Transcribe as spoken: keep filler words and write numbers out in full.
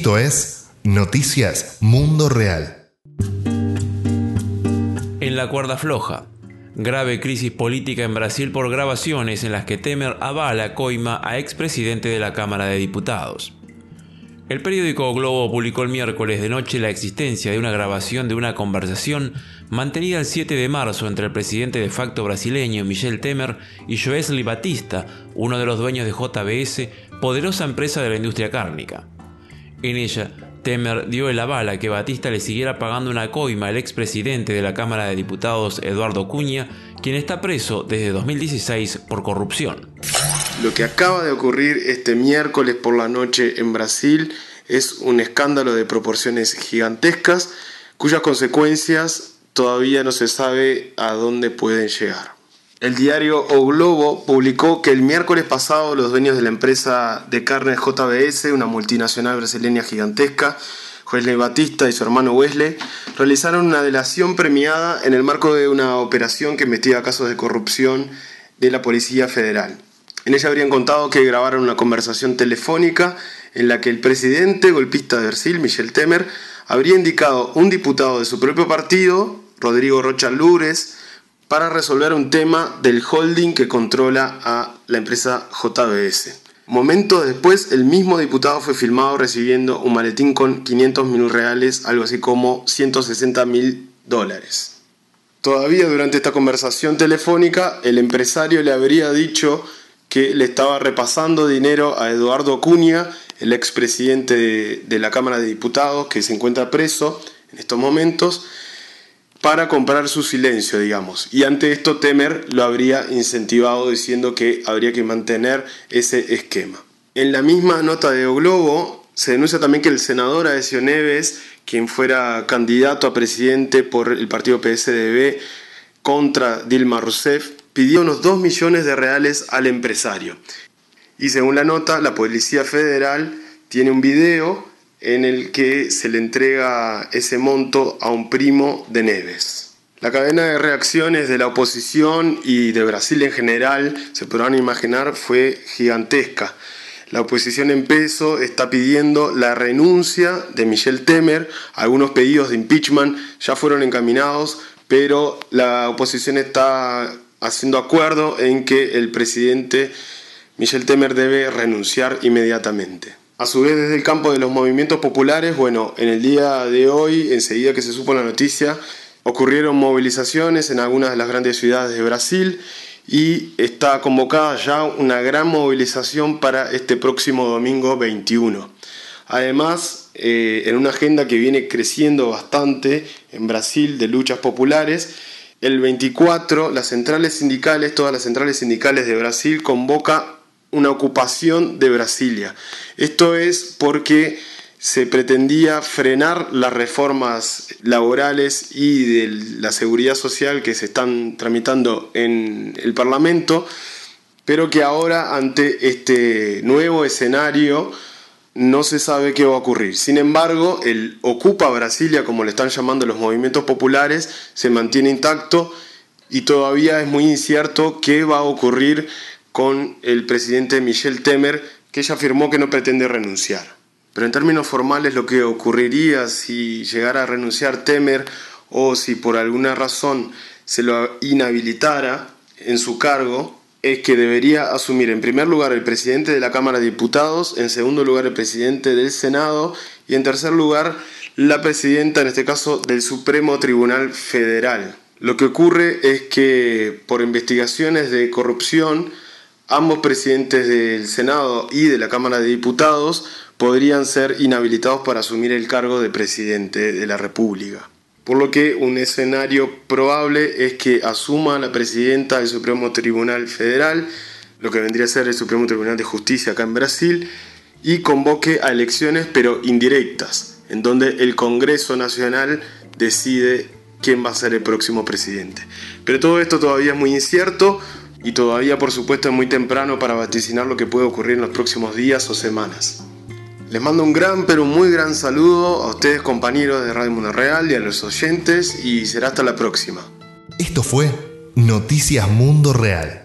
Esto es Noticias Mundo Real. En la cuerda floja. Grave crisis política en Brasil por grabaciones en las que Temer avala coima a expresidente de la Cámara de Diputados. El periódico O Globo publicó el miércoles de noche la existencia de una grabación de una conversación mantenida el siete de marzo entre el presidente de facto brasileño Michel Temer y Joesley Batista, uno de los dueños de J B S, poderosa empresa de la industria cárnica. En ella, Temer dio el aval a que Batista le siguiera pagando una coima al expresidente de la Cámara de Diputados, Eduardo Cunha, quien está preso desde dos mil dieciséis por corrupción. Lo que acaba de ocurrir este miércoles por la noche en Brasil es un escándalo de proporciones gigantescas, cuyas consecuencias todavía no se sabe a dónde pueden llegar. El diario O Globo publicó que el miércoles pasado los dueños de la empresa de carnes J B S, una multinacional brasileña gigantesca, Joesley Batista y su hermano Wesley, realizaron una delación premiada en el marco de una operación que investiga casos de corrupción de la Policía Federal. En ella habrían contado que grabaron una conversación telefónica en la que el presidente golpista de Brasil, Michel Temer, habría indicado un diputado de su propio partido, Rodrigo Rocha Lures, para resolver un tema del holding que controla a la empresa J B S. Momentos después, el mismo diputado fue filmado recibiendo un maletín con quinientos mil reales, algo así como ciento sesenta mil dólares. Todavía durante esta conversación telefónica, el empresario le habría dicho que le estaba repasando dinero a Eduardo Cunha, el expresidente de, de la Cámara de Diputados, que se encuentra preso en estos momentos, para comprar su silencio, digamos. Y ante esto Temer lo habría incentivado diciendo que habría que mantener ese esquema. En la misma nota de O Globo se denuncia también que el senador Aécio Neves, quien fuera candidato a presidente por el partido P S D B contra Dilma Rousseff, pidió unos dos millones de reales al empresario. Y según la nota, la Policía Federal tiene un video en el que se le entrega ese monto a un primo de Neves. La cadena de reacciones de la oposición y de Brasil en general, se podrán imaginar, fue gigantesca. La oposición en peso está pidiendo la renuncia de Michel Temer. Algunos pedidos de impeachment ya fueron encaminados, pero la oposición está haciendo acuerdo en que el presidente Michel Temer debe renunciar inmediatamente. A su vez, desde el campo de los movimientos populares, bueno, en el día de hoy, enseguida que se supo la noticia, ocurrieron movilizaciones en algunas de las grandes ciudades de Brasil y está convocada ya una gran movilización para este próximo domingo veintiuno. Además, eh, en una agenda que viene creciendo bastante en Brasil de luchas populares, el veinticuatro, las centrales sindicales, todas las centrales sindicales de Brasil convoca una ocupación de Brasilia. Esto es porque se pretendía frenar las reformas laborales y de la seguridad social que se están tramitando en el Parlamento, pero que ahora, ante este nuevo escenario, no se sabe qué va a ocurrir. Sin embargo, el Ocupa Brasilia, como le están llamando los movimientos populares, se mantiene intacto y todavía es muy incierto qué va a ocurrir con el presidente Michel Temer, que ya afirmó que no pretende renunciar. Pero en términos formales, lo que ocurriría si llegara a renunciar Temer o si por alguna razón se lo inhabilitara en su cargo, es que debería asumir en primer lugar el presidente de la Cámara de Diputados, en segundo lugar el presidente del Senado y en tercer lugar la presidenta, en este caso, del Supremo Tribunal Federal. Lo que ocurre es que por investigaciones de corrupción, ambos presidentes del Senado y de la Cámara de Diputados podrían ser inhabilitados para asumir el cargo de presidente de la República. Por lo que un escenario probable es que asuma la presidenta del Supremo Tribunal Federal, lo que vendría a ser el Supremo Tribunal de Justicia acá en Brasil, y convoque a elecciones pero indirectas, en donde el Congreso Nacional decide quién va a ser el próximo presidente. Pero todo esto todavía es muy incierto y todavía, por supuesto, es muy temprano para vaticinar lo que puede ocurrir en los próximos días o semanas. Les mando un gran, pero muy gran saludo a ustedes, compañeros de Radio Mundo Real, y a los oyentes, y será hasta la próxima. Esto fue Noticias Mundo Real.